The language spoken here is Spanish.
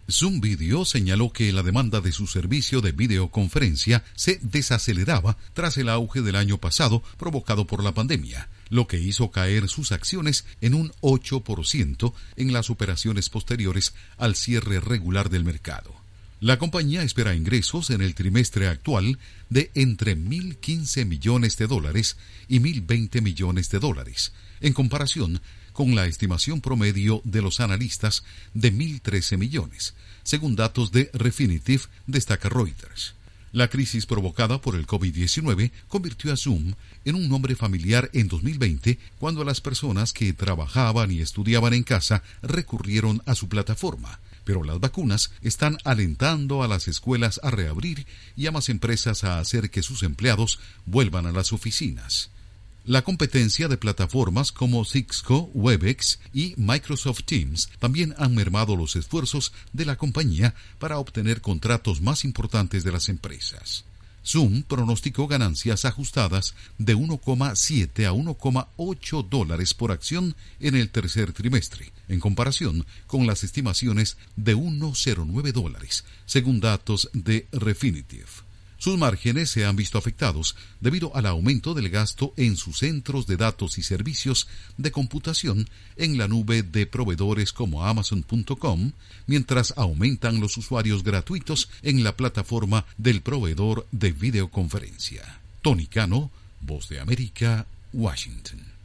Zoom Video señaló que la demanda de su servicio de videoconferencia se desaceleraba tras el auge del año pasado provocado por la pandemia, lo que hizo caer sus acciones en un 8% en las operaciones posteriores al cierre regular del mercado. La compañía espera ingresos en el trimestre actual de entre $1.015 millones y $1.020 millones, en comparación con la estimación promedio de los analistas de $1.013 millones, según datos de Refinitiv, destaca Reuters. La crisis provocada por el COVID-19 convirtió a Zoom en un nombre familiar en 2020, cuando las personas que trabajaban y estudiaban en casa recurrieron a su plataforma. Pero las vacunas están alentando a las escuelas a reabrir y a más empresas a hacer que sus empleados vuelvan a las oficinas. La competencia de plataformas como Cisco, Webex y Microsoft Teams también han mermado los esfuerzos de la compañía para obtener contratos más importantes de las empresas. Zoom pronosticó ganancias ajustadas de $1,7 a $1,8 por acción en el tercer trimestre, en comparación con las estimaciones de $1,09, según datos de Refinitiv. Sus márgenes se han visto afectados debido al aumento del gasto en sus centros de datos y servicios de computación en la nube de proveedores como Amazon.com, mientras aumentan los usuarios gratuitos en la plataforma del proveedor de videoconferencia. Tony Cano, Voz de América, Washington.